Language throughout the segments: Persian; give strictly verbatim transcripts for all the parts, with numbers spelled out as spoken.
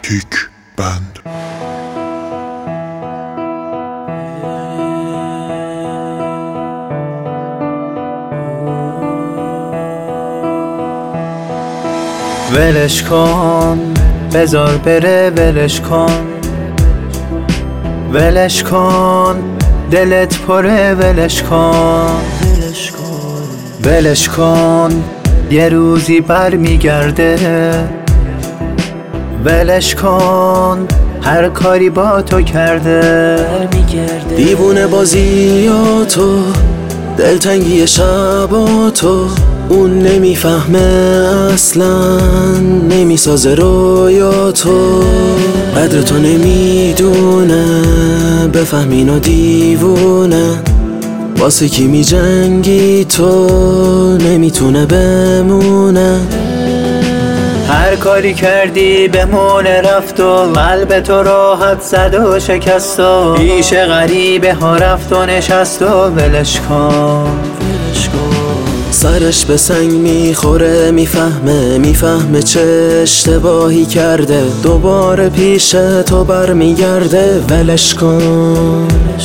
کیک بند. ولش کن بذار بره، ولش کن ولش کن دلت پره، ولش کن ولش کن یه روزی بر میگرده، ولش کن هر کاری با تو کرده. دیوونه بازیاتو، دلتنگی شباتو، اون نمیفهمه اصلا، نمیسازه رویاتو، قدر تو نمیدونه، بفهم اینو دیوونه، واسه کی میجنگی تو، نمیتونه بمونه. هر کاری کردی بمونه رفت و قلب تو راحت زد و شکست و پیش غریبه ها رفت و نشست و ولش کن. سرش به سنگ میخوره، میفهمه میفهمه چه اشتباهی کرده، دوباره پیش تو برمیگرده، ولش کن.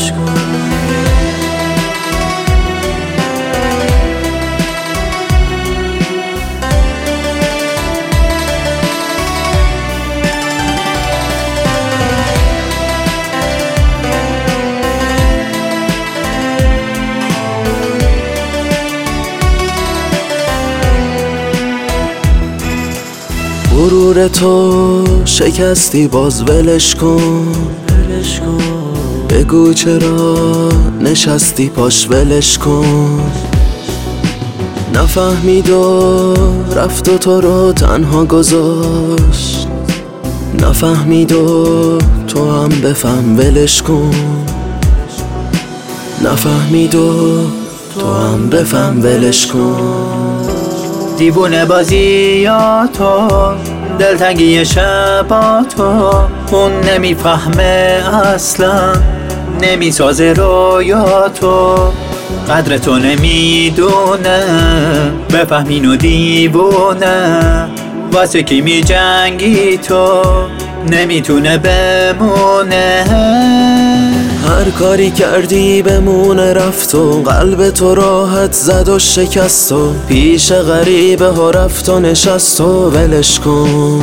غرور تو شکستی باز ولش کن، بگو چرا نشستی پاش، ولش کن. نفهمید و رفت و تو رو تنها گذاشت، نفهمید و تو هم بفهم، ولش کن. نفهمید و تو هم بفهم، ولش کن. دیوونه بازیاتو، دلتنگی شباتو، اون نمیفهمه اصلا، نمیسازه رویاتو، قدر تو نمیدونه، بفهم اینو دیوونه، واسه کی میجنگی تو، نمیتونه بمونه. هر کاری کردی بمونه رفت و قلب تو راحت زد و شکست و پیش غریبه ها رفت و نشست و ولش کن.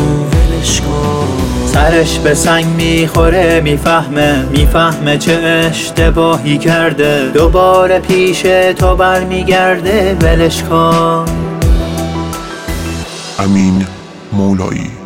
سرش به سنگ میخوره، میفهمه میفهمه چه اشتباهی کرده، دوباره پیش تو برمیگرده، ولش کن. امین مولایی.